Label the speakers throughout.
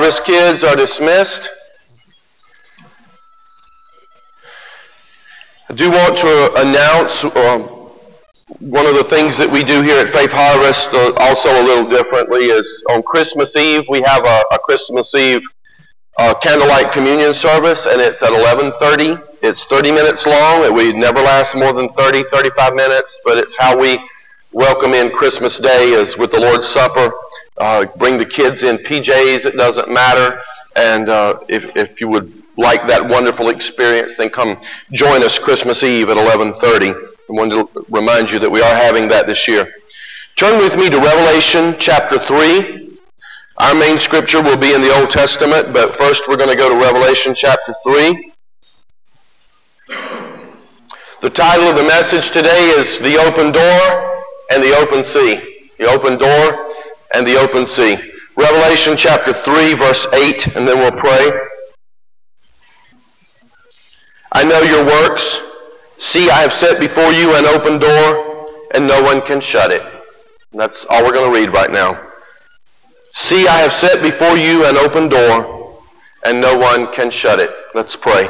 Speaker 1: Harvest kids are dismissed. I do want to announce one of the things that we do here at Faith Harvest also a little differently is on Christmas Eve, we have a Christmas Eve candlelight communion service, and it's at 11:30. It's 30 minutes long. It would never last more than 30, 35 minutes, but it's how we welcome in Christmas Day is with the Lord's Supper. Bring the kids in PJs, it doesn't matter, and if you would like that wonderful experience, then come join us Christmas Eve at 11:30. I wanted to remind you that we are having that this year. Turn with me to Revelation chapter 3. Our main scripture will be in the Old Testament, but first we're going to go to Revelation chapter 3. The title of the message today is The Open Door and the Open Sea. The Open Door and the Open Sea. Revelation chapter 3, verse 8, and then we'll pray. I know your works. See, I have set before you an open door, and no one can shut it. And that's all we're going to read right now. See, I have set before you an open door, and no one can shut it. Let's pray.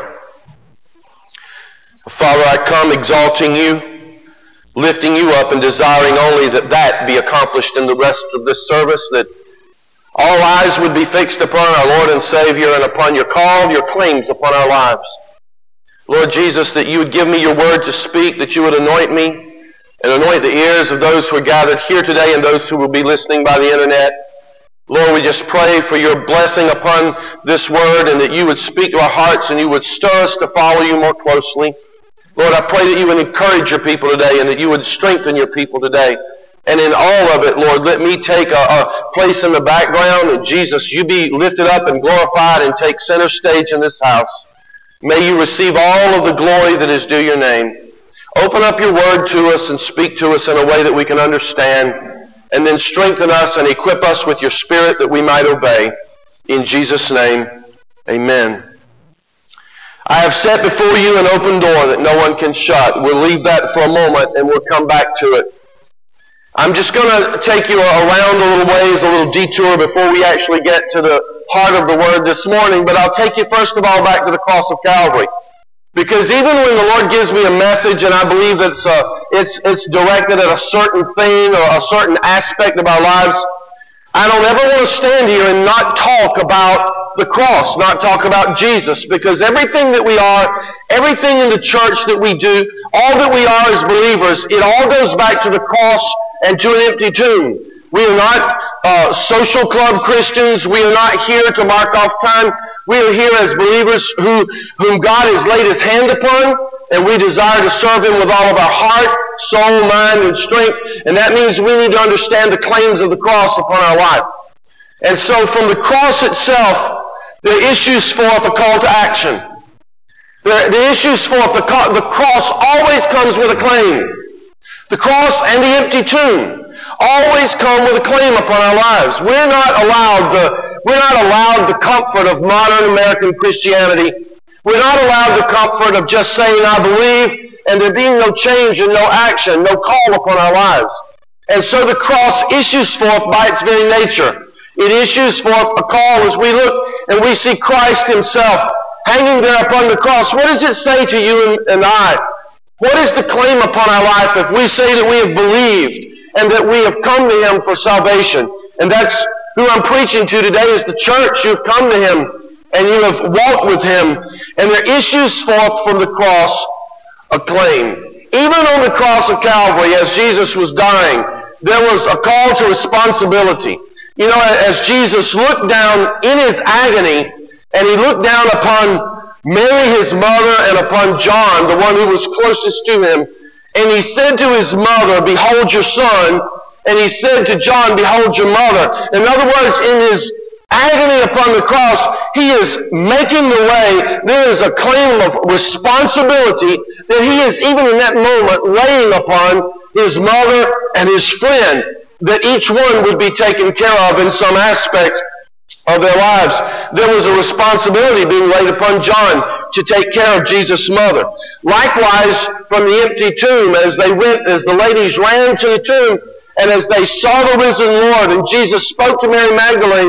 Speaker 1: Father, I come exalting you, lifting you up, and desiring only that be accomplished in the rest of this service, that all eyes would be fixed upon our Lord and Savior and upon your call, your claims upon our lives. Lord Jesus, that you would give me your word to speak, that you would anoint me and anoint the ears of those who are gathered here today and those who will be listening by the internet. Lord, we just pray for your blessing upon this word and that you would speak to our hearts and you would stir us to follow you more closely. Lord, I pray that you would encourage your people today and that you would strengthen your people today. And in all of it, Lord, let me take a place in the background, and Jesus, you be lifted up and glorified and take center stage in this house. May you receive all of the glory that is due your name. Open up your word to us and speak to us in a way that we can understand, and then strengthen us and equip us with your Spirit that we might obey. In Jesus' name, amen. I have set before you an open door that no one can shut. We'll leave that for a moment and we'll come back to it. I'm just going to take you around a little ways, a little detour before we actually get to the heart of the word this morning, but I'll take you first of all back to the cross of Calvary. Because even when the Lord gives me a message, and I believe it's directed at a certain thing or a certain aspect of our lives, I don't ever want to stand here and not talk about the cross, not talk about Jesus, because everything that we are, everything in the church that we do, all that we are as believers, it all goes back to the cross and to an empty tomb. We are not social club Christians. We are not here to mark off time. We are here as believers whom God has laid his hand upon, and we desire to serve him with all of our heart, soul, mind, and strength. And that means we need to understand the claims of the cross upon our life. And so from the cross itself, there issues forth a call to action. The issues forth, the cross always comes with a claim. The cross and the empty tomb always come with a claim upon our lives. We're not allowed the comfort of modern American Christianity. We're not allowed the comfort of just saying, I believe, and there being no change and no action, no call upon our lives. And so the cross issues forth by its very nature. It issues forth a call as we look and we see Christ himself hanging there upon the cross. What does it say to you and I? What is the claim upon our life if we say that we have believed and that we have come to him for salvation? And that's who I'm preaching to today, is the church. You've come to him and you have walked with him. And there issues forth from the cross a claim. Even on the cross of Calvary, as Jesus was dying, there was a call to responsibility. You know, as Jesus looked down in his agony, and he looked down upon Mary, his mother, and upon John, the one who was closest to him, and he said to his mother, behold your son, and he said to John, behold your mother. In other words, in his agony upon the cross, he is making the way. There is a claim of responsibility that he is, even in that moment, laying upon his mother and his friend, that each one would be taken care of in some aspect of their lives. There was a responsibility being laid upon John to take care of Jesus' mother. Likewise, from the empty tomb, as the ladies ran to the tomb, and as they saw the risen Lord, and Jesus spoke to Mary Magdalene,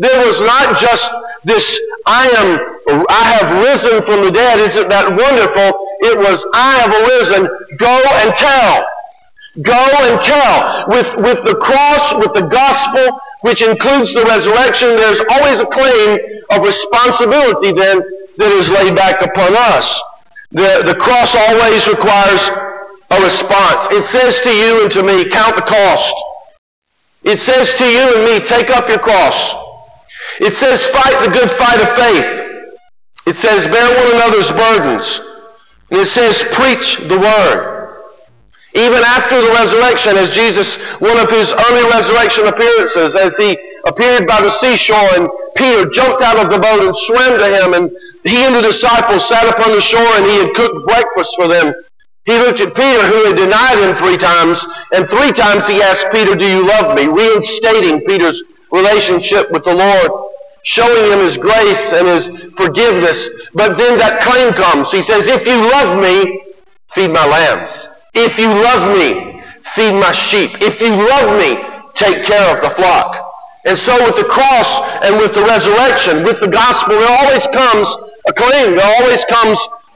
Speaker 1: There was not just this, I have risen from the dead. Isn't that wonderful? It was, I have arisen. Go and tell. Go and tell. With the cross, with the gospel, which includes the resurrection, there's always a claim of responsibility then that is laid back upon us. The cross always requires a response. It says to you and to me, count the cost. It says to you and me, take up your cross. It says, fight the good fight of faith. It says, bear one another's burdens. And it says, preach the word. Even after the resurrection, as Jesus, one of his early resurrection appearances, as he appeared by the seashore and Peter jumped out of the boat and swam to him, and he and the disciples sat upon the shore and he had cooked breakfast for them. He looked at Peter, who had denied him 3 times, and 3 times he asked Peter, do you love me? Reinstating Peter's relationship with the Lord, showing him his grace and his forgiveness. But then that claim comes. He says, if you love me, feed my lambs. If you love me, feed my sheep. If you love me, take care of the flock. And so with the cross and with the resurrection, with the gospel, there always comes a claim. There always comes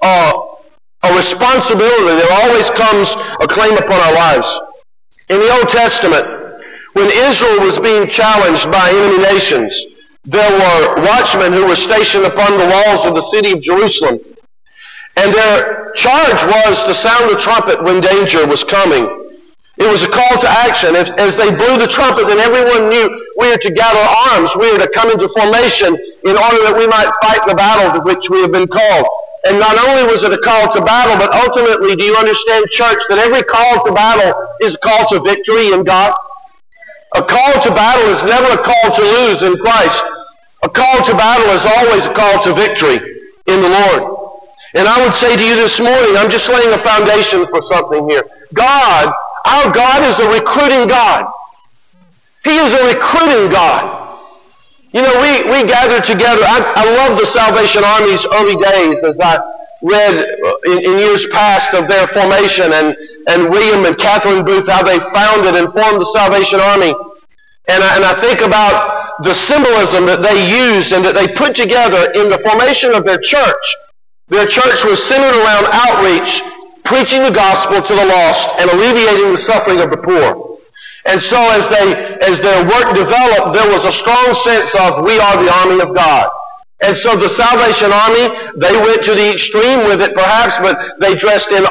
Speaker 1: a responsibility. There always comes a claim upon our lives. In the Old Testament, when Israel was being challenged by enemy nations, there were watchmen who were stationed upon the walls of the city of Jerusalem. And their charge was to sound the trumpet when danger was coming. It was a call to action. As they blew the trumpet, then everyone knew we are to gather arms. We are to come into formation in order that we might fight the battle to which we have been called. And not only was it a call to battle, but ultimately, do you understand, church, that every call to battle is a call to victory in God? A call to battle is never a call to lose in Christ. A call to battle is always a call to victory in the Lord. And I would say to you this morning, I'm just laying a foundation for something here. God, our God is a recruiting God. He is a recruiting God. You know, we gather together. I love the Salvation Army's early days as I read in years past of their formation and William and Catherine Booth, how they founded and formed the Salvation Army. And I think about the symbolism that they used and that they put together in the formation of their church. Their church was centered around outreach, preaching the gospel to the lost, and alleviating the suffering of the poor. And so as their work developed, there was a strong sense of, we are the army of God. And so the Salvation Army, they went to the extreme with it perhaps, but they dressed in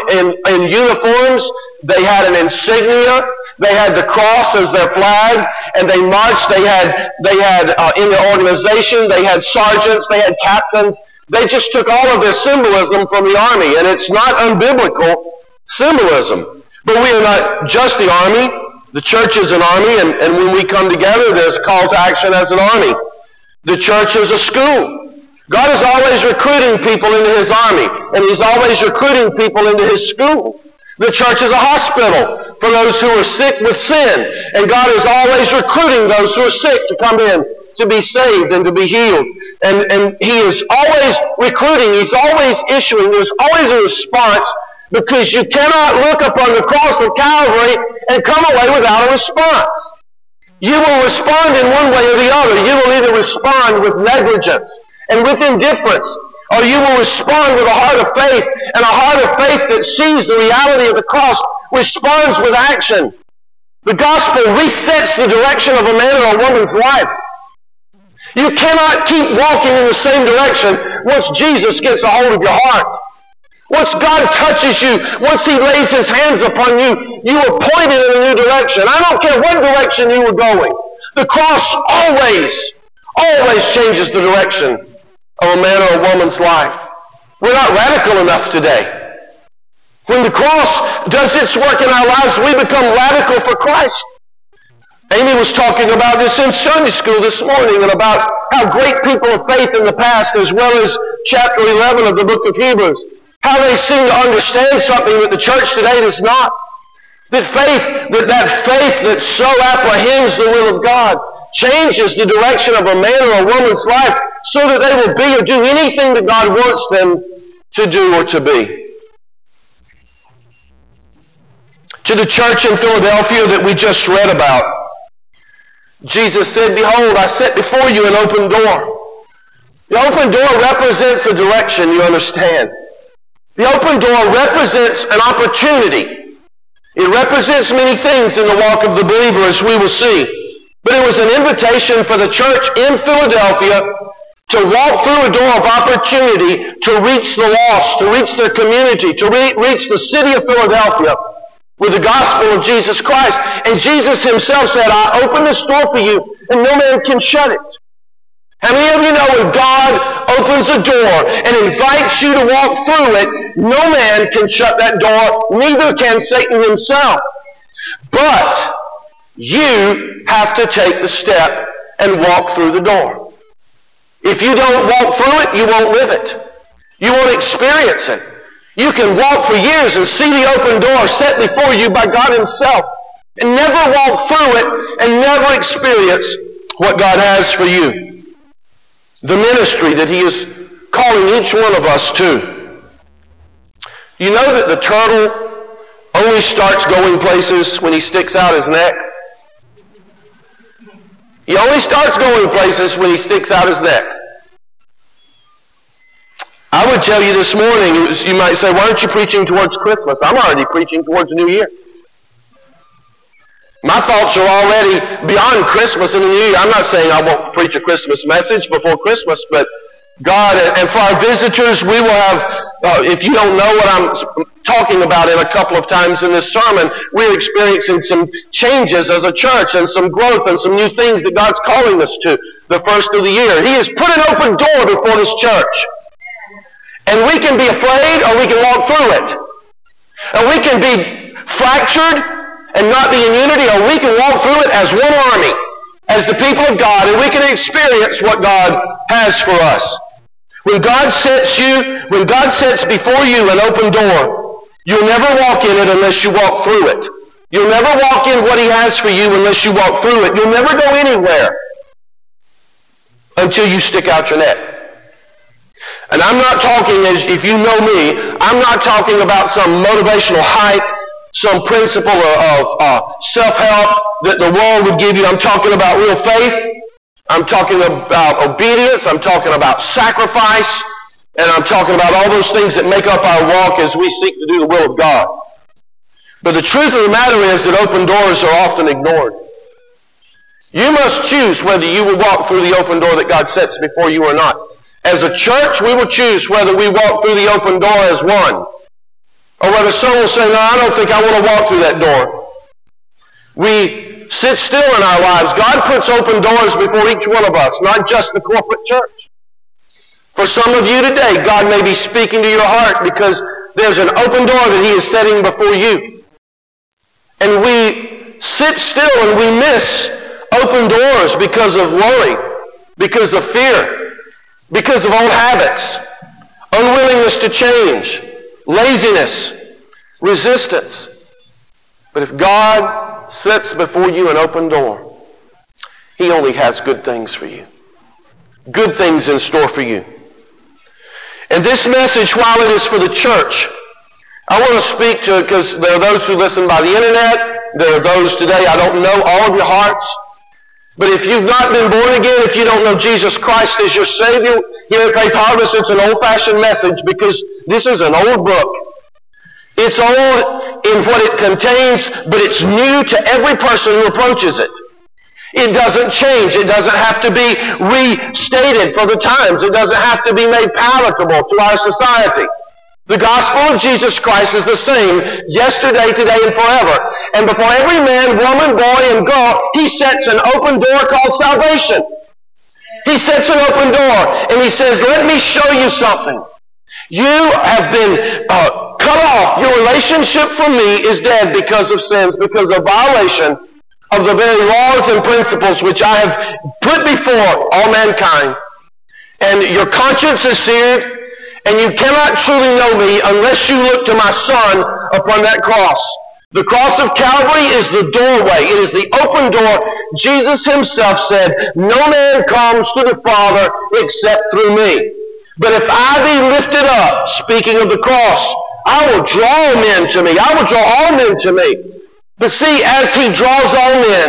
Speaker 1: uniforms. They had an insignia. They had the cross as their flag, and they marched. They had in their organization, they had sergeants, they had captains. They just took all of their symbolism from the army, and it's not unbiblical symbolism. But we are not just the army. The church is an army, and when we come together, there's a call to action as an army. The church is a school. God is always recruiting people into his army, and he's always recruiting people into his school. The church is a hospital for those who are sick with sin, and God is always recruiting those who are sick to come in, to be saved and to be healed. And he is always recruiting. He's always issuing. There's always a response, because you cannot look upon the cross of Calvary and come away without a response. You will respond in one way or the other. You will either respond with negligence and with indifference, or you will respond with a heart of faith, and a heart of faith that sees the reality of the cross responds with action. The gospel resets the direction of a man or a woman's life. You cannot keep walking in the same direction once Jesus gets a hold of your heart. Once God touches you, once he lays his hands upon you, you are pointed in a new direction. I don't care what direction you were going. The cross always changes the direction of a man or a woman's life. We're not radical enough today. When the cross does its work in our lives, we become radical for Christ. Amy was talking about this in Sunday school this morning, and about how great people of faith in the past, as well as chapter 11 of the book of Hebrews, how they seem to understand something that the church today does not. That faith that so apprehends the will of God changes the direction of a man or a woman's life so that they will be or do anything that God wants them to do or to be. To the church in Philadelphia that we just read about, Jesus said, "Behold, I set before you an open door." The open door represents a direction, you understand. The open door represents an opportunity. It represents many things in the walk of the believer, as we will see. But it was an invitation for the church in Philadelphia to walk through a door of opportunity to reach the lost, to reach their community, to reach the city of Philadelphia with the gospel of Jesus Christ. And Jesus himself said, "I open this door for you, and no man can shut it." How many of you know when God opens a door and invites you to walk through it, no man can shut that door, neither can Satan himself. But you have to take the step and walk through the door. If you don't walk through it, you won't live it. You won't experience it. You can walk for years and see the open door set before you by God himself and never walk through it and never experience what God has for you. The ministry that he is calling each one of us to. You know that the turtle only starts going places when he sticks out his neck? He only starts going places when he sticks out his neck. I would tell you this morning, you might say, "Why aren't you preaching towards Christmas?" I'm already preaching towards New Year. My thoughts are already beyond Christmas and the New Year. I'm not saying I won't preach a Christmas message before Christmas, but God, and for our visitors, we will have, if you don't know what I'm talking about in a couple of times in this sermon, we're experiencing some changes as a church and some growth and some new things that God's calling us to the first of the year. He has put an open door before this church. And we can be afraid or we can walk through it. And we can be fractured and not be in unity, or we can walk through it as one army, as the people of God, and we can experience what God has for us. When God sets before you an open door, you'll never walk in it unless you walk through it. You'll never walk in what he has for you unless you walk through it. You'll never go anywhere until you stick out your neck. And I'm not talking, as if you know me, I'm not talking about some motivational hype, some principle of self-help that the world would give you. I'm talking about real faith. I'm talking about obedience. I'm talking about sacrifice. And I'm talking about all those things that make up our walk as we seek to do the will of God. But the truth of the matter is that open doors are often ignored. You must choose whether you will walk through the open door that God sets before you or not. As a church, we will choose whether we walk through the open door as one, or whether some will say, "No, I don't think I want to walk through that door." We sit still in our lives. God puts open doors before each one of us, not just the corporate church. For some of you today, God may be speaking to your heart because there's an open door that he is setting before you. And we sit still and we miss open doors because of worry, because of fear, because of old habits, unwillingness to change, laziness, resistance. But if God sets before you an open door, he only has good things for you. Good things in store for you. And this message, while it is for the church, I want to speak to, because there are those who listen by the internet, there are those today, I don't know all of your hearts, but if you've not been born again, if you don't know Jesus Christ as your Savior, here at Faith Harvest, it's an old-fashioned message because this is an old book. It's old in what it contains, but it's new to every person who approaches it. It doesn't change. It doesn't have to be restated for the times. It doesn't have to be made palatable to our society. The gospel of Jesus Christ is the same yesterday, today, and forever. And before every man, woman, boy, and girl, he sets an open door called salvation. He sets an open door, and he says, "Let me show you something. You have been cut off. Your relationship from me is dead because of sins, because of violation of the very laws and principles which I have put before all mankind. And your conscience is seared, and you cannot truly know me unless you look to my Son upon that cross." The cross of Calvary is the doorway. It is the open door. Jesus himself said, "No man comes to the Father except through me. But if I be lifted up," speaking of the cross, "I will draw men to me." I will draw all men to me. But see, as he draws all men,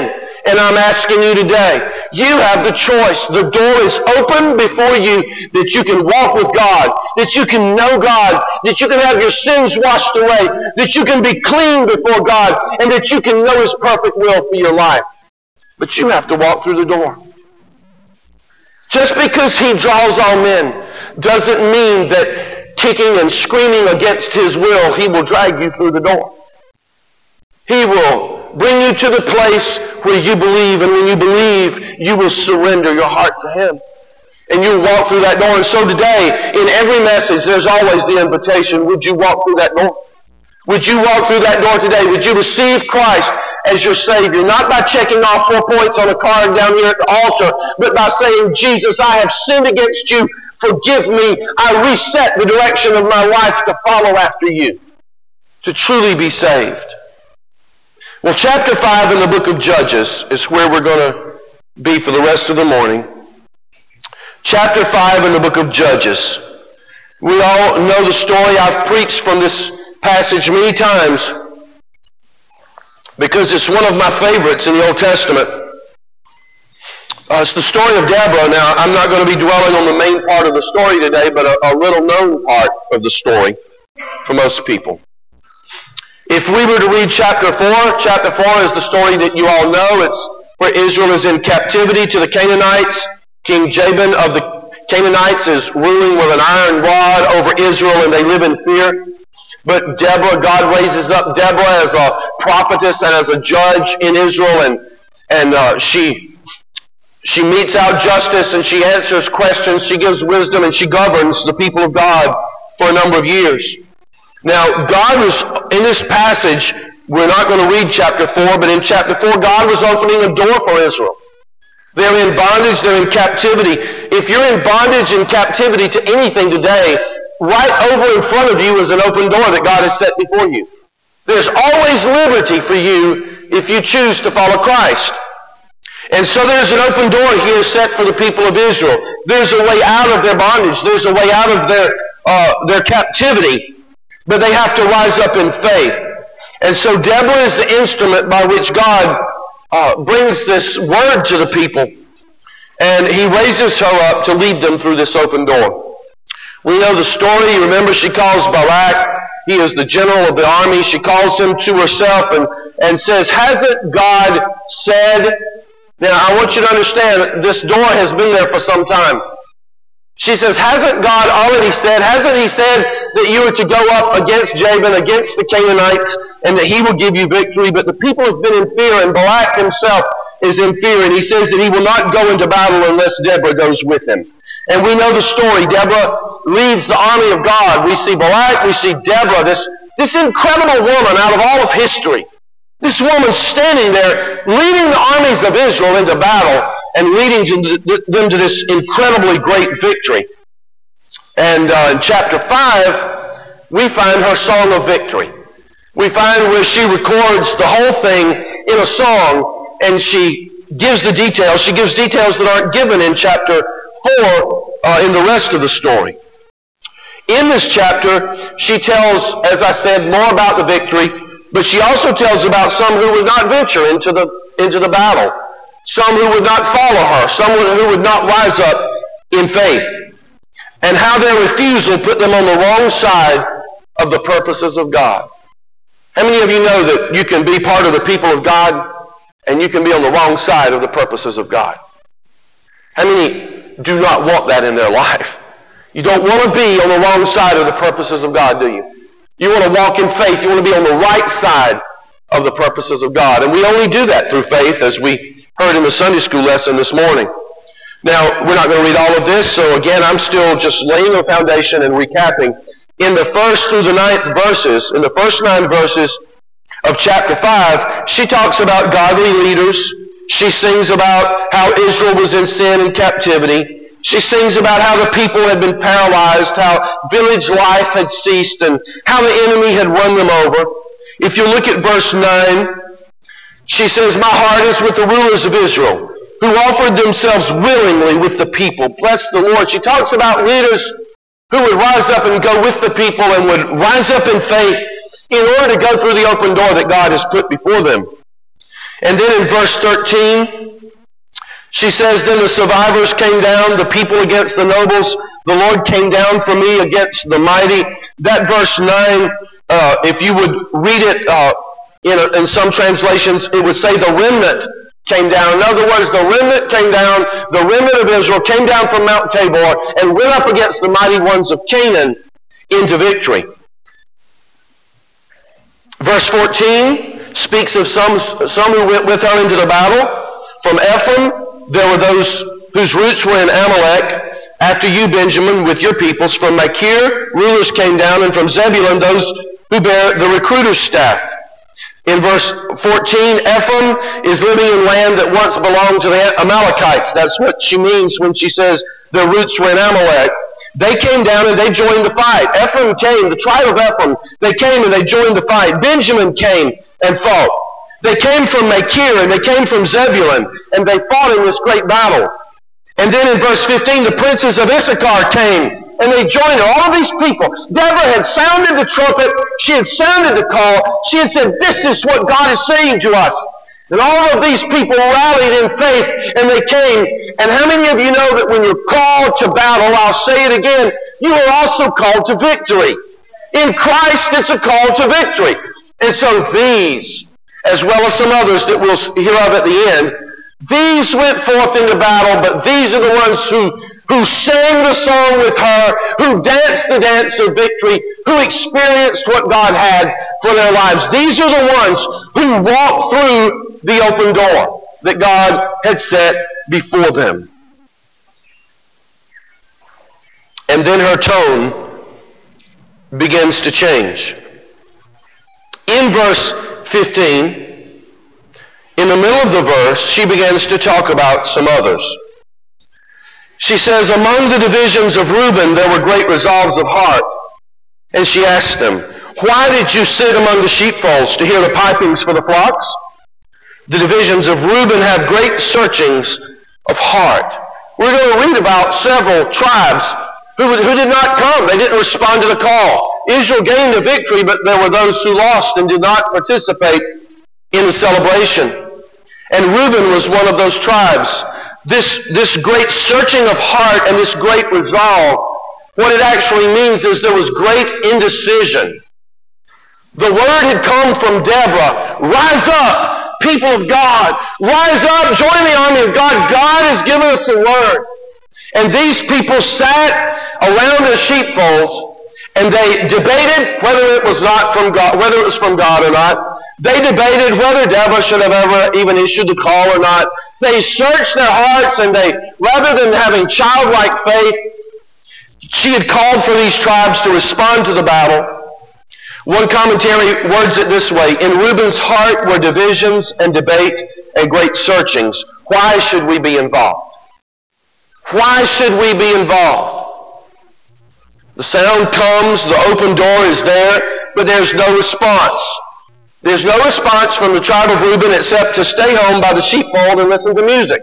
Speaker 1: And I'm asking you today, you have the choice. The door is open before you that you can walk with God, that you can know God, that you can have your sins washed away, that you can be clean before God, and that you can know His perfect will for your life. But you have to walk through the door. Just because He draws all men doesn't mean that kicking and screaming against His will, He will drag you through the door. He will bring you to the place where you believe, and when you believe, you will surrender your heart to Him. And you'll walk through that door. And so today, in every message, there's always the invitation, would you walk through that door? Would you walk through that door today? Would you receive Christ as your Savior? Not by checking off 4 points on a card down here at the altar, but by saying, Jesus, I have sinned against you. Forgive me. I reset the direction of my life to follow after you, to truly be saved. Well, chapter 5 in the book of Judges is where we're going to be for the rest of the morning. Chapter 5 in the book of Judges. We all know the story. I've preached from this passage many times because it's one of my favorites in the Old Testament. It's the story of Deborah. Now, I'm not going to be dwelling on the main part of the story today, but a little known part of the story for most people. If we were to read chapter 4 is the story that you all know. It's where Israel is in captivity to the Canaanites. King Jabin of the Canaanites is ruling with an iron rod over Israel, and they live in fear. But Deborah, God raises up Deborah as a prophetess and as a judge in Israel, and she metes out justice, and she answers questions, she gives wisdom, and she governs the people of God for a number of years. Now, God was, in this passage, we're not going to read chapter 4, but in chapter 4, God was opening a door for Israel. They're in bondage, they're in captivity. If you're in bondage and captivity to anything today, right over in front of you is an open door that God has set before you. There's always liberty for you if you choose to follow Christ. And so there's an open door here set for the people of Israel. There's a way out of their bondage. There's a way out of their captivity. But they have to rise up in faith. And so Deborah is the instrument by which God brings this word to the people. And He raises her up to lead them through this open door. We know the story. Remember, she calls Barak. He is the general of the army. She calls him to herself and says, hasn't God said... Now, I want you to understand, this door has been there for some time. She says, hasn't God already said, hasn't He said that you are to go up against Jabin, against the Canaanites, and that He will give you victory? But the people have been in fear, and Balak himself is in fear, and he says that he will not go into battle unless Deborah goes with him. And we know the story. Deborah leads the army of God. We see Balak, we see Deborah, this incredible woman out of all of history. This woman standing there, leading the armies of Israel into battle and leading them to this incredibly great victory. And in chapter 5, we find her song of victory. We find where she records the whole thing in a song, and she gives the details. She gives details that aren't given in chapter 4 in the rest of the story. In this chapter, she tells, as I said, more about the victory, but she also tells about some who would not venture into the battle, some who would not follow her, someone who would not rise up in faith, and how their refusal put them on the wrong side of the purposes of God. How many of you know that you can be part of the people of God and you can be on the wrong side of the purposes of God? How many do not want that in their life? You don't want to be on the wrong side of the purposes of God, do you? You want to walk in faith. You want to be on the right side of the purposes of God. And we only do that through faith, as we heard in the Sunday school lesson this morning. Now, we're not going to read all of this, so again, I'm still just laying a foundation and recapping. In the first through the ninth verses, in the first 9 verses of chapter 5, she talks about godly leaders. She sings about how Israel was in sin and captivity. She sings about how the people had been paralyzed, how village life had ceased, and how the enemy had run them over. If you look at verse 9, she says, my heart is with the rulers of Israel, who offered themselves willingly with the people. Bless the Lord. She talks about leaders who would rise up and go with the people and would rise up in faith in order to go through the open door that God has put before them. And then in verse 13, she says, then the survivors came down, the people against the nobles. The Lord came down for me against the mighty. That verse 9, if you would read it in some translations, it would say the remnant came down. In other words, the remnant came down, the remnant of Israel came down from Mount Tabor and went up against the mighty ones of Canaan into victory. Verse 14 speaks of some who went with her into the battle. From Ephraim, there were those whose roots were in Amalek. After you, Benjamin, with your peoples. From Machir, rulers came down, and from Zebulun, those who bear the recruiter's staff. In verse 14, Ephraim is living in land that once belonged to the Amalekites. That's what she means when she says their roots were in Amalek. They came down and they joined the fight. Ephraim came, the tribe of Ephraim, they came and they joined the fight. Benjamin came and fought. They came from Machir and they came from Zebulun, and they fought in this great battle. And then in verse 15, the princes of Issachar came, and they joined her. All of these people. Deborah had sounded the trumpet. She had sounded the call. She had said, this is what God is saying to us. And all of these people rallied in faith, and they came. And how many of you know that when you're called to battle, I'll say it again, you are also called to victory. In Christ, it's a call to victory. And so these, as well as some others that we'll hear of at the end, these went forth into battle, but these are the ones who sang the song with her, who danced the dance of victory, who experienced what God had for their lives. These are the ones who walked through the open door that God had set before them. And then her tone begins to change. In verse 15, in the middle of the verse, she begins to talk about some others. She says, among the divisions of Reuben, there were great resolves of heart. And she asked them, why did you sit among the sheepfolds to hear the pipings for the flocks? The divisions of Reuben have great searchings of heart. We're going to read about several tribes who did not come. They didn't respond to the call. Israel gained a victory, but there were those who lost and did not participate in the celebration. And Reuben was one of those tribes. This great searching of heart and this great resolve, what it actually means is there was great indecision. The word had come from Deborah, rise up, people of God, rise up, join the army of God. God has given us a word. And these people sat around their sheepfolds, and they debated whether it was not from God, whether it was from God or not. They debated whether Deborah should have ever even issued the call or not. They searched their hearts, and they, rather than having childlike faith, she had called for these tribes to respond to the battle. One commentary words it this way: in Reuben's heart were divisions and debate and great searchings. Why should we be involved? Why should we be involved? The sound comes, the open door is there, but there's no response. There's no response from the tribe of Reuben except to stay home by the sheepfold and listen to music.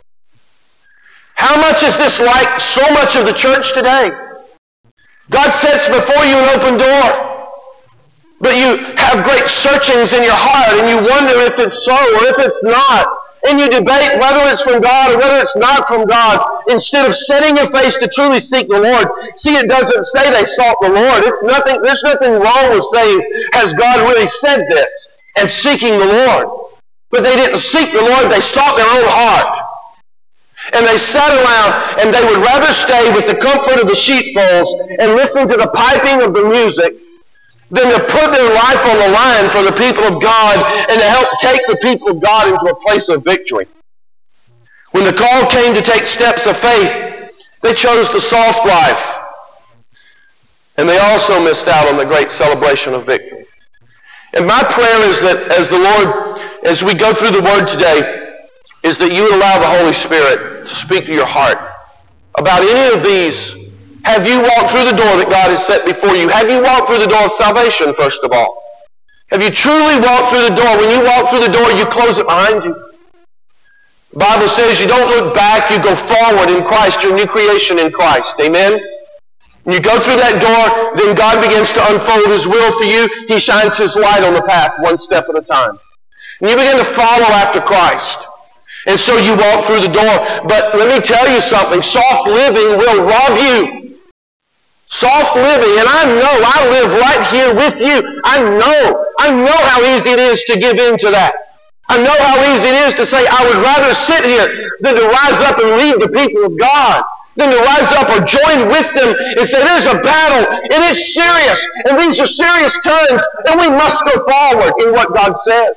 Speaker 1: How much is this like so much of the church today? God sets before you an open door, but you have great searchings in your heart, and you wonder if it's so or if it's not. And you debate whether it's from God or whether it's not from God, instead of setting your face to truly seek the Lord. See, it doesn't say they sought the Lord. There's nothing wrong with saying, has God really said this? And seeking the Lord. But they didn't seek the Lord, they sought their own heart. And they sat around, and they would rather stay with the comfort of the sheepfolds and listen to the piping of the music than to put their life on the line for the people of God and to help take the people of God into a place of victory. When the call came to take steps of faith, they chose the soft life. And they also missed out on the great celebration of victory. And my prayer is that as we go through the Word today, is that you would allow the Holy Spirit to speak to your heart about any of these. Have you walked through the door that God has set before you? Have you walked through the door of salvation, first of all? Have you truly walked through the door? When you walk through the door, you close it behind you. The Bible says you don't look back, you go forward in Christ, your new creation in Christ. Amen? When you go through that door, then God begins to unfold His will for you. He shines His light on the path one step at a time. And you begin to follow after Christ. And so you walk through the door. But let me tell you something. Soft living will rob you. Soft living, and I know, I live right here with you. I know how easy it is to give in to that. I know how easy it is to say, I would rather sit here than to rise up and lead the people of God, than to rise up or join with them and say, there's a battle, it is serious, and these are serious times, and we must go forward in what God says.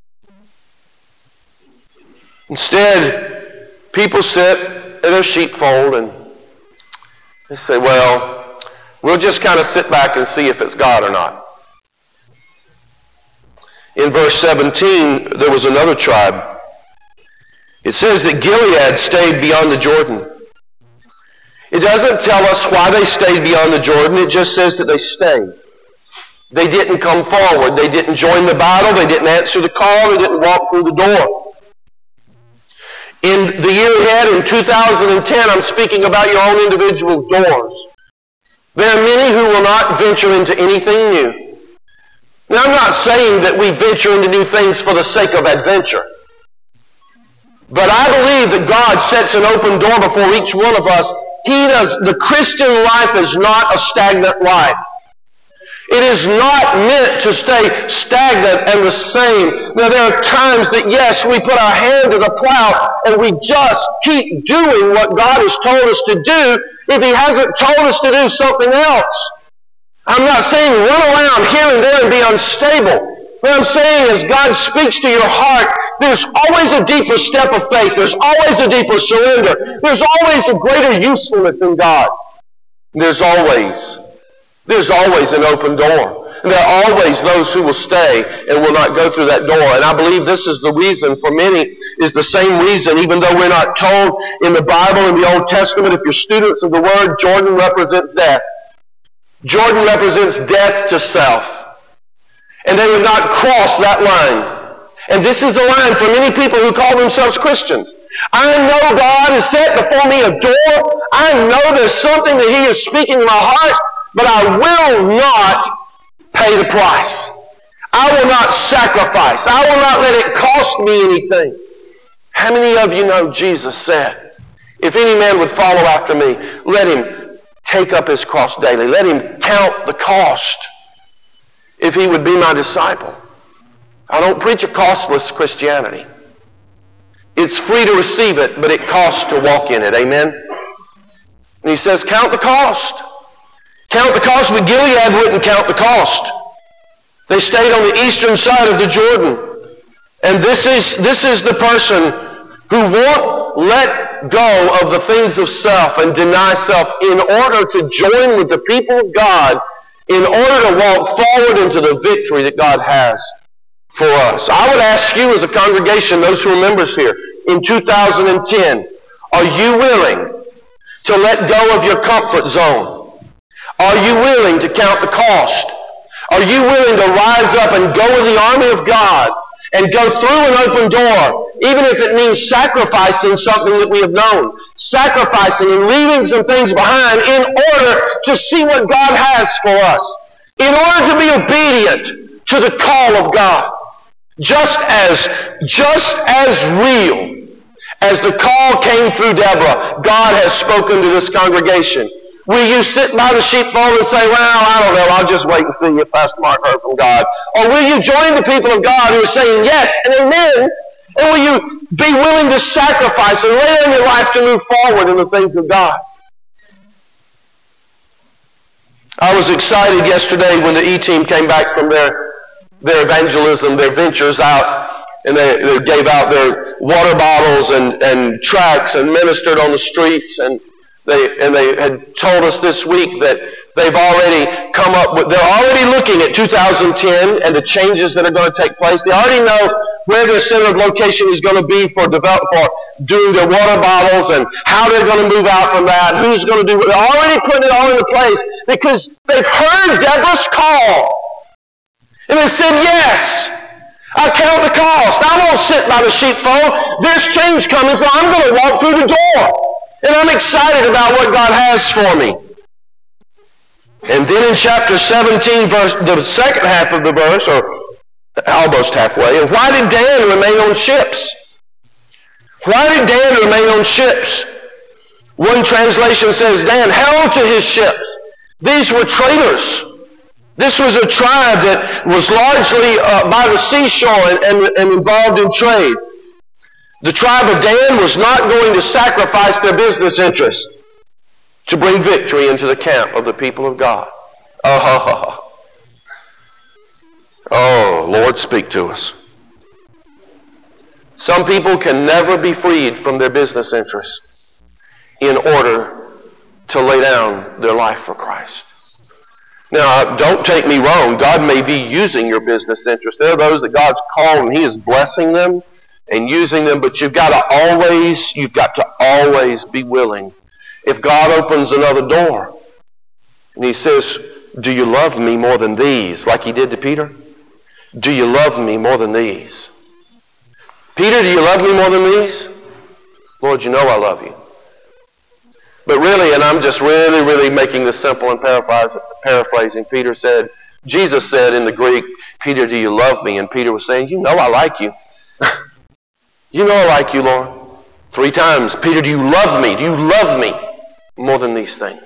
Speaker 1: Instead, people sit at their sheepfold and they say, well, we'll just kind of sit back and see if it's God or not. In verse 17, there was another tribe. It says that Gilead stayed beyond the Jordan. It doesn't tell us why they stayed beyond the Jordan. It just says that they stayed. They didn't come forward. They didn't join the battle. They didn't answer the call. They didn't walk through the door. In the year ahead, in 2010, I'm speaking about your own individual doors. There are many who will not venture into anything new. Now, I'm not saying that we venture into new things for the sake of adventure. But I believe that God sets an open door before each one of us. The Christian life is not a stagnant life. It is not meant to stay stagnant and the same. Now, there are times that, yes, we put our hand to the plow and we just keep doing what God has told us to do if He hasn't told us to do something else. I'm not saying run around here and there and be unstable. What I'm saying is God speaks to your heart. There's always a deeper step of faith. There's always a deeper surrender. There's always a greater usefulness in God. There's always an open door. And there are always those who will stay and will not go through that door. And I believe this is the reason for many, is the same reason, even though we're not told in the Bible, in the Old Testament, if you're students of the Word, Jordan represents death. Jordan represents death to self. And they would not cross that line. And this is the line for many people who call themselves Christians. I know God has set before me a door. I know there's something that He is speaking in my heart, but I will not pay the price. I will not sacrifice. I will not let it cost me anything. How many of you know Jesus said, if any man would follow after me, let him take up his cross daily. Let him count the cost if he would be my disciple. I don't preach a costless Christianity. It's free to receive it, but it costs to walk in it. Amen? And he says, count the cost. Count the cost, but Gilead wouldn't count the cost. They stayed on the eastern side of the Jordan. And this is the person who won't let go of the things of self and deny self in order to join with the people of God, in order to walk forward into the victory that God has for us. I would ask you as a congregation, those who are members here, in 2010, are you willing to let go of your comfort zone? Are you willing to count the cost? Are you willing to rise up and go with the army of God and go through an open door, even if it means sacrificing something that we have known, sacrificing and leaving some things behind in order to see what God has for us, in order to be obedient to the call of God? Just as real as the call came through Deborah, God has spoken to this congregation. Will you sit by the sheepfold and say, well, I don't know, I'll just wait and see if Pastor Mark heard from God? Or will you join the people of God who are saying yes and amen? Or will you be willing to sacrifice and lay down your life to move forward in the things of God? I was excited yesterday when the E-team came back from their evangelism, their ventures out, and they gave out their water bottles and tracts and ministered on the streets, and they had told us this week that they've already come up with, they're already looking at 2010 and the changes that are going to take place. They already know where their center of location is going to be for doing their water bottles and how they're going to move out from that, who's going to do what. They're already putting it all into place because they've heard Deborah's call. And they said, yes, I count the cost. I won't sit by the sheepfold. There's change coming, so I'm going to walk through the door. And I'm excited about what God has for me. And then in chapter 17, the second half of the verse, or almost halfway. And why did Dan remain on ships? Why did Dan remain on ships? One translation says Dan held to his ships. These were traders. This was a tribe that was largely by the seashore and involved in trade. The tribe of Dan was not going to sacrifice their business interests to bring victory into the camp of the people of God. Oh, Lord, speak to us. Some people can never be freed from their business interests in order to lay down their life for Christ. Now, don't take me wrong. God may be using your business interests. There are those that God's called and He is blessing them and using them, but you've got to always be willing. If God opens another door and He says, do you love me more than these? Like He did to Peter. Do you love me more than these? Peter, do you love me more than these? Lord, you know I love you. But really, and I'm just really making this simple and paraphrasing, Jesus said in the Greek, Peter, do you love me? And Peter was saying, you know I like you. You know I like you, Lord. 3 times, Peter, do you love me? Do you love me more than these things?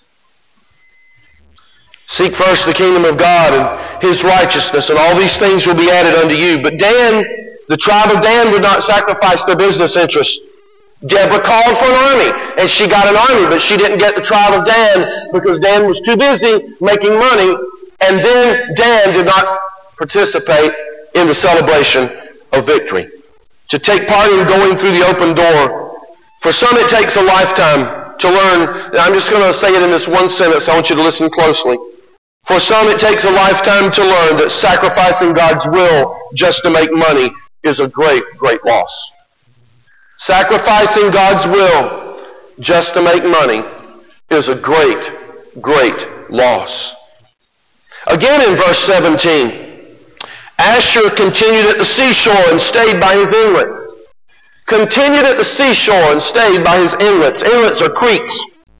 Speaker 1: Seek first the kingdom of God and His righteousness, and all these things will be added unto you. But Dan, the tribe of Dan, would not sacrifice their business interests. Deborah called for an army, and she got an army, but she didn't get the tribe of Dan because Dan was too busy making money, and then Dan did not participate in the celebration of victory. To take part in going through the open door, for some it takes a lifetime to learn. I'm just going to say it in this one sentence. I want you to listen closely. For some it takes a lifetime to learn that sacrificing God's will just to make money is a great loss. Sacrificing God's will just to make money is a great loss. Again in verse 17, Asher continued at the seashore and stayed by his inlets. Continued at the seashore and stayed by his inlets. Inlets are creeks.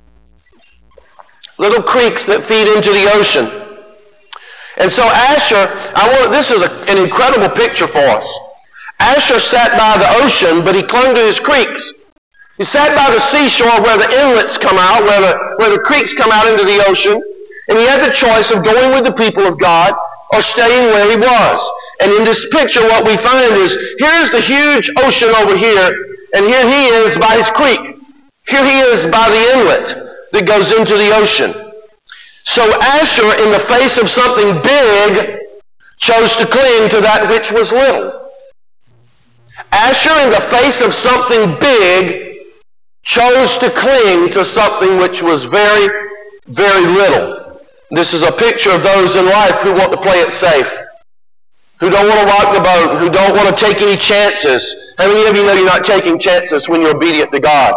Speaker 1: Little creeks that feed into the ocean. And so Asher, this is an incredible picture for us. Asher sat by the ocean, but he clung to his creeks. He sat by the seashore where the inlets come out, where the creeks come out into the ocean, and he had the choice of going with the people of God or staying where he was. And in this picture, what we find is, here's the huge ocean over here, and here he is by his creek. Here he is by the inlet that goes into the ocean. So Asher, in the face of something big, chose to cling to that which was little. Asher, in the face of something big, chose to cling to something which was very little. This is a picture of those in life who want to play it safe, who don't want to rock the boat, who don't want to take any chances. How many of you know you're not taking chances when you're obedient to God?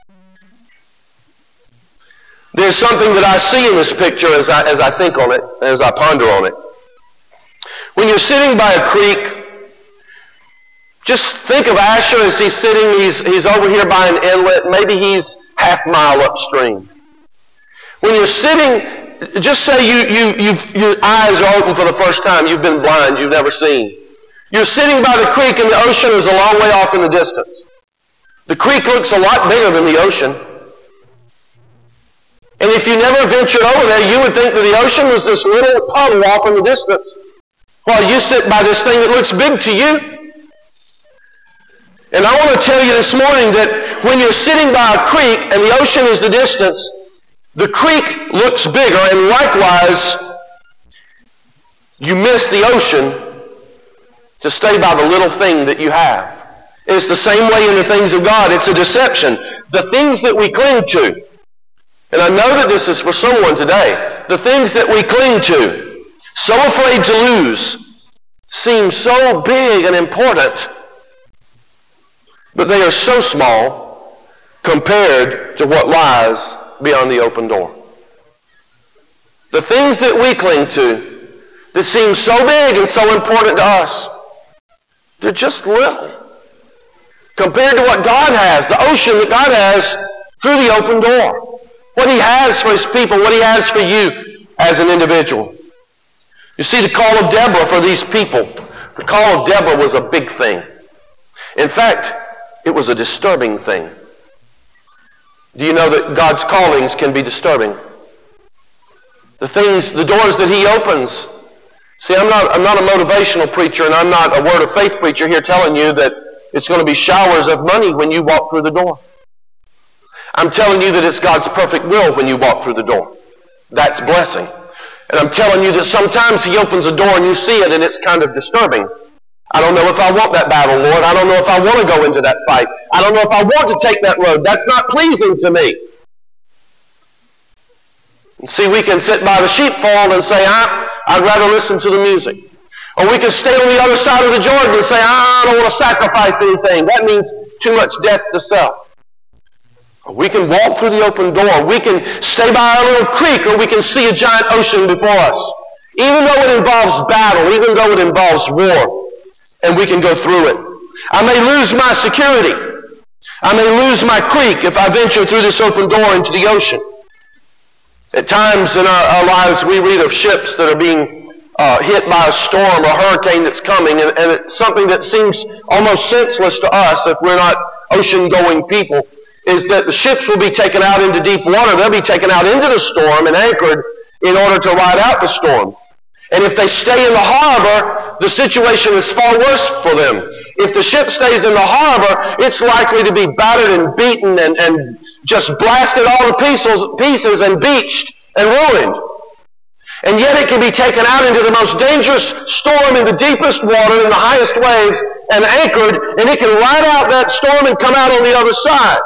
Speaker 1: There's something that I see in this picture as I think on it, as I ponder on it. When you're sitting by a creek, just think of Asher as he's sitting, he's over here by an inlet, maybe he's half mile upstream. When you're sitting, just say your eyes are open for the first time, you've been blind, you've never seen. You're sitting by the creek and the ocean is a long way off in the distance. The creek looks a lot bigger than the ocean. And if you never ventured over there, you would think that the ocean was this little puddle off in the distance, while you sit by this thing that looks big to you. And I want to tell you this morning that when you're sitting by a creek and the ocean is the distance, the creek looks bigger, and likewise, you miss the ocean to stay by the little thing that you have. It's the same way in the things of God. It's a deception. The things that we cling to, and I know that this is for someone today, the things that we cling to, so afraid to lose, seem so big and important, but they are so small compared to what lies beyond the open door. The things that we cling to that seem so big and so important to us, they're just little compared to what God has, the ocean that God has through the open door. What He has for His people, what He has for you as an individual. You see the call of Deborah for these people The call of Deborah was a big thing. In fact, it was a disturbing thing. Do you know that God's callings can be disturbing? The doors that He opens. See, I'm not a motivational preacher, and I'm not a word of faith preacher here telling you that it's going to be showers of money when you walk through the door. I'm telling you that it's God's perfect will when you walk through the door. That's blessing. And I'm telling you that sometimes He opens a door and you see it and it's kind of disturbing. I don't know if I want that battle, Lord. I don't know if I want to go into that fight. I don't know if I want to take that road. That's not pleasing to me. And see, we can sit by the sheepfold and say, I'd rather listen to the music. Or we can stay on the other side of the Jordan and say, I don't want to sacrifice anything. That means too much death to self. We can walk through the open door. We can stay by a little creek, or we can see a giant ocean before us. Even though it involves battle, even though it involves war, and we can go through it. I may lose my security. I may lose my creek if I venture through this open door into the ocean. At times in our lives, we read of ships that are being hit by a storm, a hurricane that's coming, and it's something that seems almost senseless to us if we're not ocean-going people, is that the ships will be taken out into deep water. They'll be taken out into the storm and anchored in order to ride out the storm. And if they stay in the harbor, the situation is far worse for them. If the ship stays in the harbor, it's likely to be battered and beaten and just blasted all to pieces and beached and ruined. And yet it can be taken out into the most dangerous storm in the deepest water, in the highest waves, and anchored, and it can ride out that storm and come out on the other side.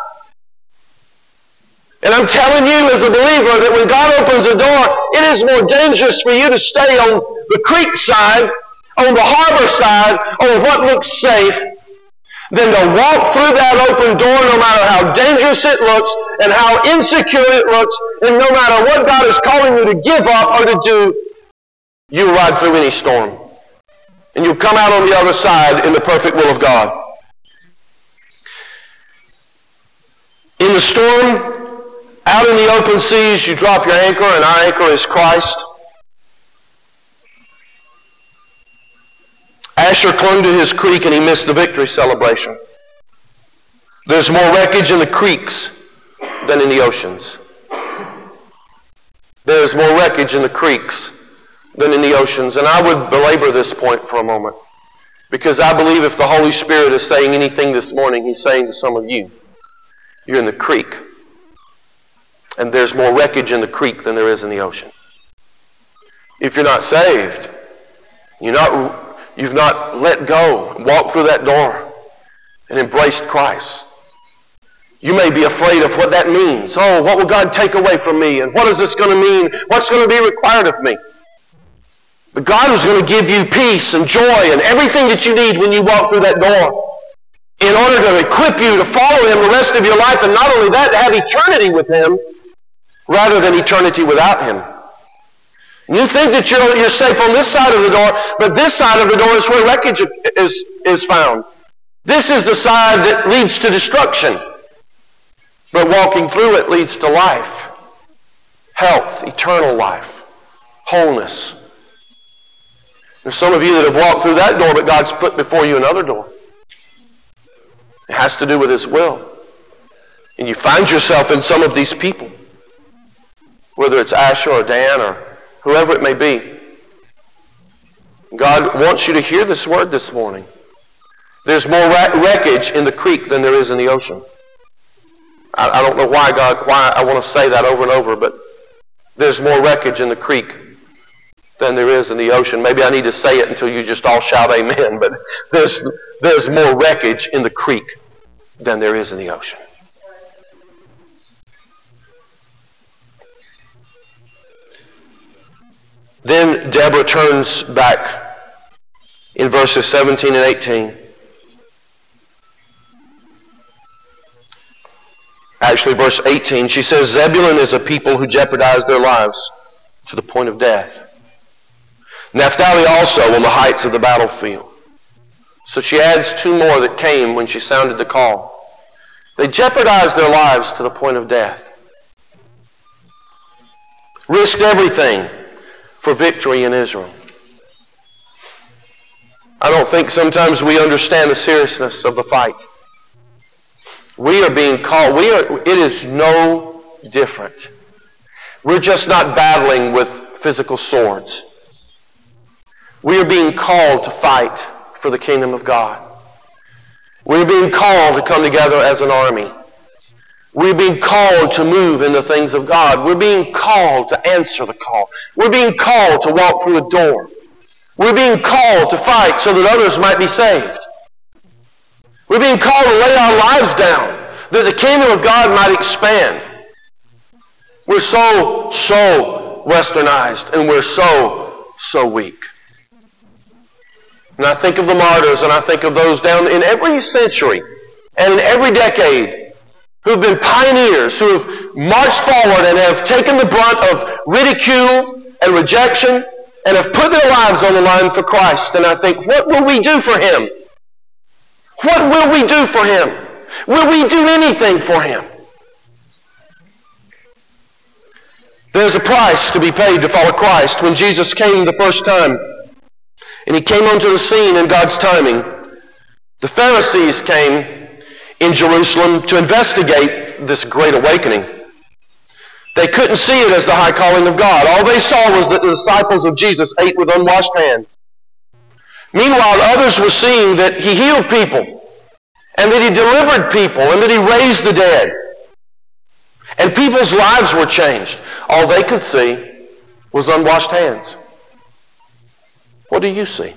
Speaker 1: And I'm telling you as a believer that when God opens a door, it is more dangerous for you to stay on the creek side, on the harbor side, on what looks safe, than to walk through that open door no matter how dangerous it looks and how insecure it looks, and no matter what God is calling you to give up or to do, you'll ride through any storm. And you'll come out on the other side in the perfect will of God. In the storm, out in the open seas, you drop your anchor, and our anchor is Christ. Asher clung to his creek, and he missed the victory celebration. There's more wreckage in the creeks than in the oceans. There's more wreckage in the creeks than in the oceans. And I would belabor this point for a moment, because I believe if the Holy Spirit is saying anything this morning, He's saying to some of you, you're in the creek. And there's more wreckage in the creek than there is in the ocean. If you're not saved, you've not let go, walked through that door, and embraced Christ. You may be afraid of what that means. Oh, what will God take away from me? And what is this going to mean? What's going to be required of me? But God is going to give you peace and joy and everything that you need when you walk through that door, in order to equip you to follow Him the rest of your life, and not only that, to have eternity with Him rather than eternity without Him. You think that you're safe on this side of the door, but this side of the door is where wreckage is found. This is the side that leads to destruction. But walking through it leads to life, health, eternal life, wholeness. There's some of you that have walked through that door, but God's put before you another door. It has to do with His will. And you find yourself in some of these people, whether it's Asher or Dan or whoever it may be. God wants you to hear this word this morning. There's more wreckage in the creek than there is in the ocean. I don't know why I want to say that over and over, but there's more wreckage in the creek than there is in the ocean. Maybe I need to say it until you just all shout amen, but there's more wreckage in the creek than there is in the ocean. Then Deborah turns back in verses 17 and 18. Actually, verse 18, she says, Zebulun is a people who jeopardize their lives to the point of death. Naphtali also on the heights of the battlefield. So she adds two more that came when she sounded the call. They jeopardized their lives to the point of death. Risked everything for victory in Israel. I don't think sometimes we understand the seriousness of the fight. We are being called. It is no different. We're just not battling with physical swords. We are being called to fight for the kingdom of God. We're being called to come together as an army. We're being called to move in the things of God. We're being called to answer the call. We're being called to walk through a door. We're being called to fight so that others might be saved. We're being called to lay our lives down that the kingdom of God might expand. We're so westernized, and we're so weak. And I think of the martyrs, and I think of those down in every century and in every decade who've been pioneers, who have marched forward and have taken the brunt of ridicule and rejection and have put their lives on the line for Christ. And I think, what will we do for Him? What will we do for Him? Will we do anything for Him? There's a price to be paid to follow Christ. When Jesus came the first time, and He came onto the scene in God's timing, the Pharisees came in Jerusalem to investigate this great awakening. They couldn't see it as the high calling of God. All they saw was that the disciples of Jesus ate with unwashed hands. Meanwhile, others were seeing that He healed people, and that He delivered people, and that He raised the dead. And people's lives were changed. All they could see was unwashed hands. What do you see?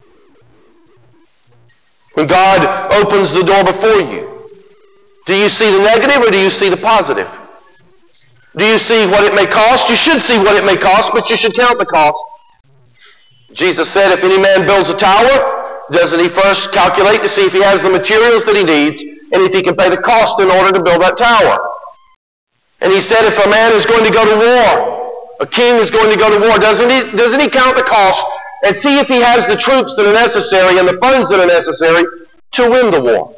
Speaker 1: When God opens the door before you, do you see the negative or do you see the positive? Do you see what it may cost? You should see what it may cost, but you should count the cost. Jesus said, if any man builds a tower, doesn't he first calculate to see if he has the materials that he needs and if he can pay the cost in order to build that tower? And he said, if a man is going to go to war, a king is going to go to war, doesn't he count the cost and see if he has the troops that are necessary and the funds that are necessary to win the war?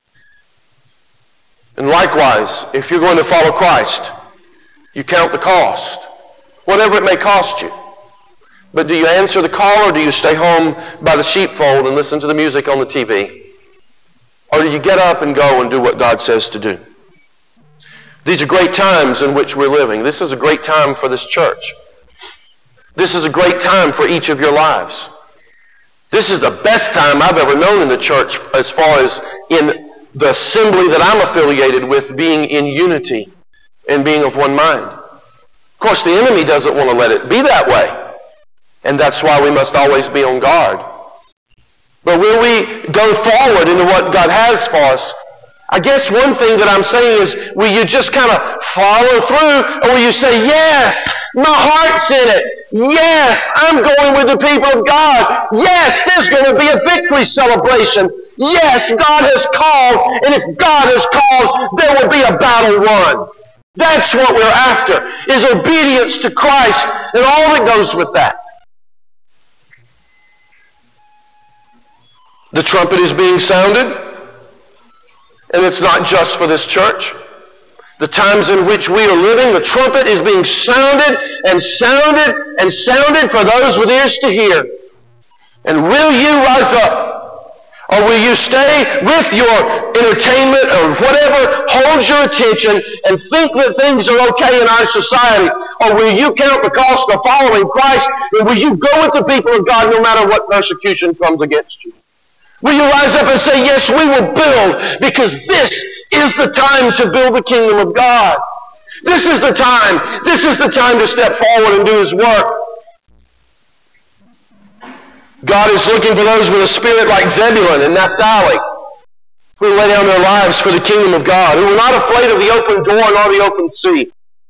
Speaker 1: And likewise, if you're going to follow Christ, you count the cost, whatever it may cost you. But do you answer the call, or do you stay home by the sheepfold and listen to the music on the TV? Or do you get up and go and do what God says to do? These are great times in which we're living. This is a great time for this church. This is a great time for each of your lives. This is the best time I've ever known in the church as far as in the assembly that I'm affiliated with, being in unity and being of one mind. Of course, the enemy doesn't want to let it be that way. And that's why we must always be on guard. But will we go forward into what God has for us? I guess one thing that I'm saying is, will you just kind of follow through, or will you say, yes, my heart's in it. Yes, I'm going with the people of God. Yes, there's going to be a victory celebration. Yes, God has called, and if God has called, there will be a battle won. That's what we're after, is obedience to Christ and all that goes with that. The trumpet is being sounded, and it's not just for this church. The times in which we are living, the trumpet is being sounded and sounded and sounded for those with ears to hear. And will you rise up? Or will you stay with your entertainment or whatever holds your attention and think that things are okay in our society? Or will you count the cost of following Christ, and will you go with the people of God no matter what persecution comes against you? Will you rise up and say, yes, we will build, because this is the time to build the kingdom of God. This is the time. This is the time to step forward and do His work. God is looking for those with a spirit like Zebulun and Naphtali, who lay down their lives for the kingdom of God, who were not afraid of the open door nor the open sea.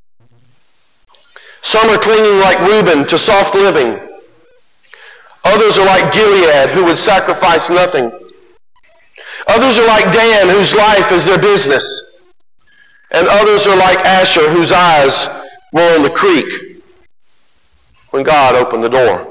Speaker 1: Some are clinging like Reuben to soft living. Others are like Gilead, who would sacrifice nothing. Others are like Dan, whose life is their business. And others are like Asher, whose eyes were on the creek when God opened the door.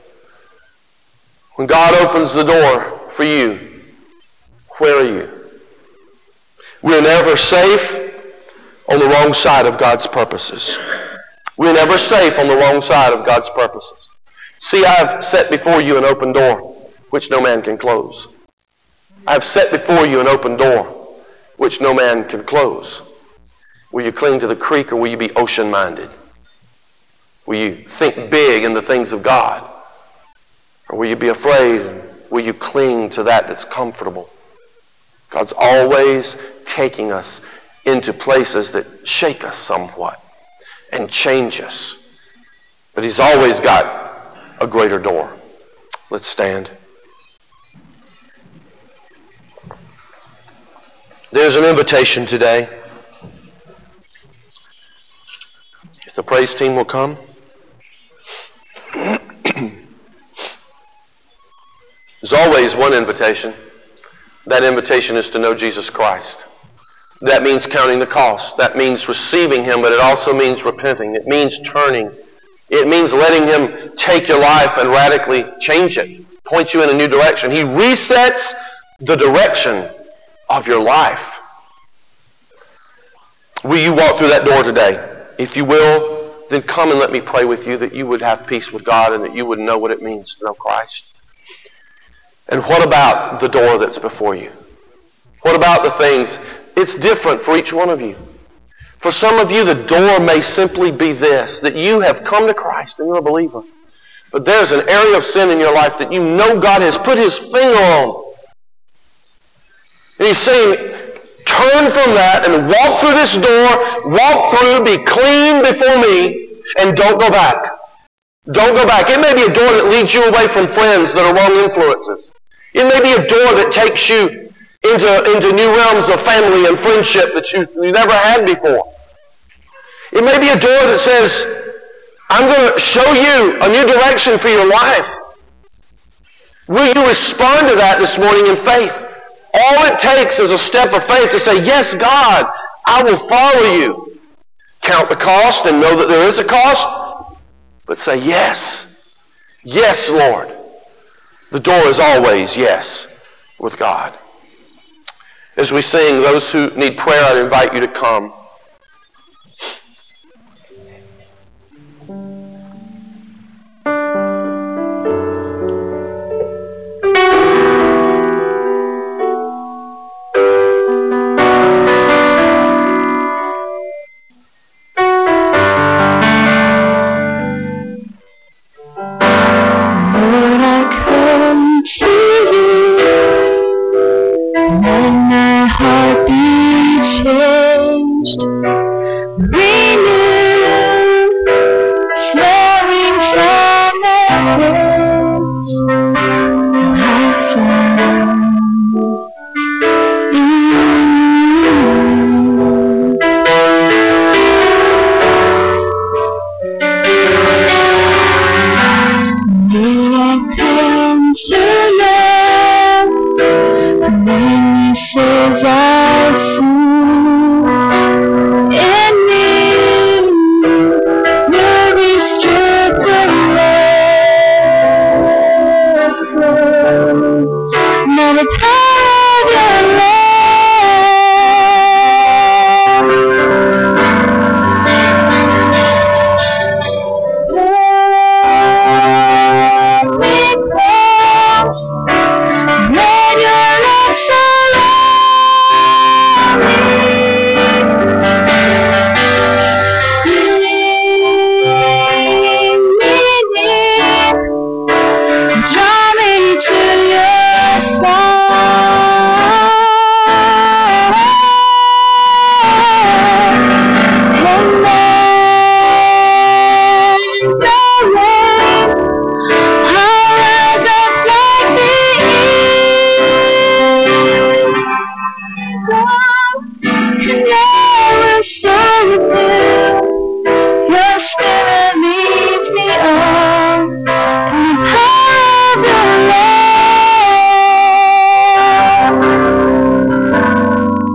Speaker 1: When God opens the door for you, where are you? We're never safe on the wrong side of God's purposes. We're never safe on the wrong side of God's purposes. See, I have set before you an open door. which no man can close. I have set before you an open door, which no man can close. Will you cling to the creek, or will you be ocean-minded? Will you think big in the things of God? Or will you be afraid, and will you cling to that that's comfortable? God's always taking us into places that shake us somewhat and change us. But He's always got a greater door. Let's stand. There's an invitation today. If the praise team will come. There's always one invitation. That invitation is to know Jesus Christ. That means counting the cost. That means receiving Him, but it also means repenting. It means turning. It means letting Him take your life and radically change it, point you in a new direction. He resets the direction of your life. Will you walk through that door today? If you will, then come and let me pray with you that you would have peace with God and that you would know what it means to know Christ. And what about the door that's before you? What about the things? It's different for each one of you. For some of you, the door may simply be this, that you have come to Christ and you're a believer. But there's an area of sin in your life that you know God has put His finger on. And He's saying, turn from that and walk through this door, walk through, be clean before me, and don't go back. Don't go back. It may be a door that leads you away from friends that are wrong influences. It may be a door that takes you into new realms of family and friendship that you never had before. It may be a door that says, I'm going to show you a new direction for your life. Will you respond to that this morning in faith? All it takes is a step of faith to say, yes, God, I will follow you. Count the cost and know that there is a cost, but say, yes. Yes, Lord. The door is always yes with God. As we sing, those who need prayer, I invite you to come.